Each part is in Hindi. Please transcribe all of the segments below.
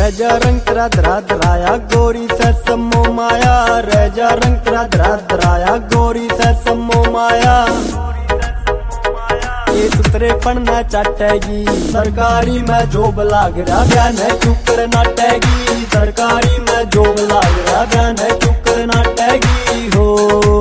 जा रंग तेरा धरा धराया गोरी से सम्मो माया, रह जा रंग तेरा धरा धराया गोरी से सम्मो माया। ये सुतरेपन न चाटेगी सरकारी में जॉब लाग रहा बहन चुकर नाटेगी, सरकारी में जॉब लाग रहा बहन चुकर नाटेगी हो।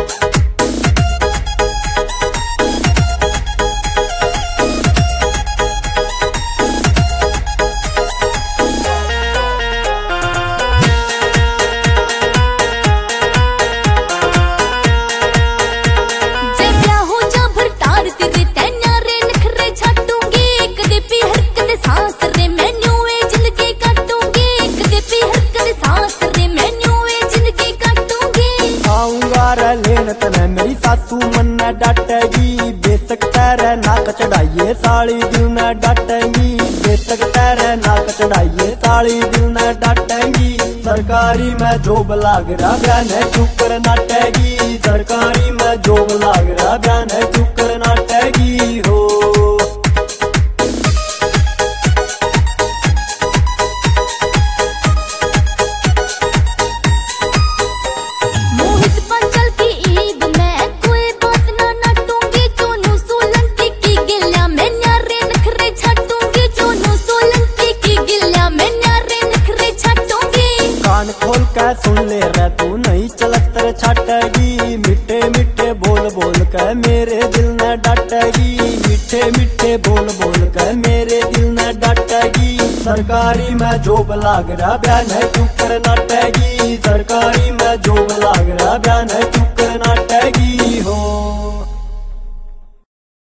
लेन तने मेरी सासू मन न डांटेगी, बेशक तेरे नाक चढ़ाइए साड़ी दिल न डांटेगी, बेशक तेरे नाक चढ़ाइए साड़ी दिल न डांटेगी। सरकारी में जॉब लाग रहा बहन चुकर नाटेगी, सरकारी में जॉब लाग रहा बहन चुकर नाटेगी हो। कान खोल के सुन ले रे तू नहीं चलत तेरे छाटेगी, मिठे मिठे बोल बोल के मेरे दिल न डांटेगी, मिठे मिठे बोल बोल के मेरे दिल न डांटेगी। सरकारी में जॉब लाग रहा बहन चुकर नाटेगी,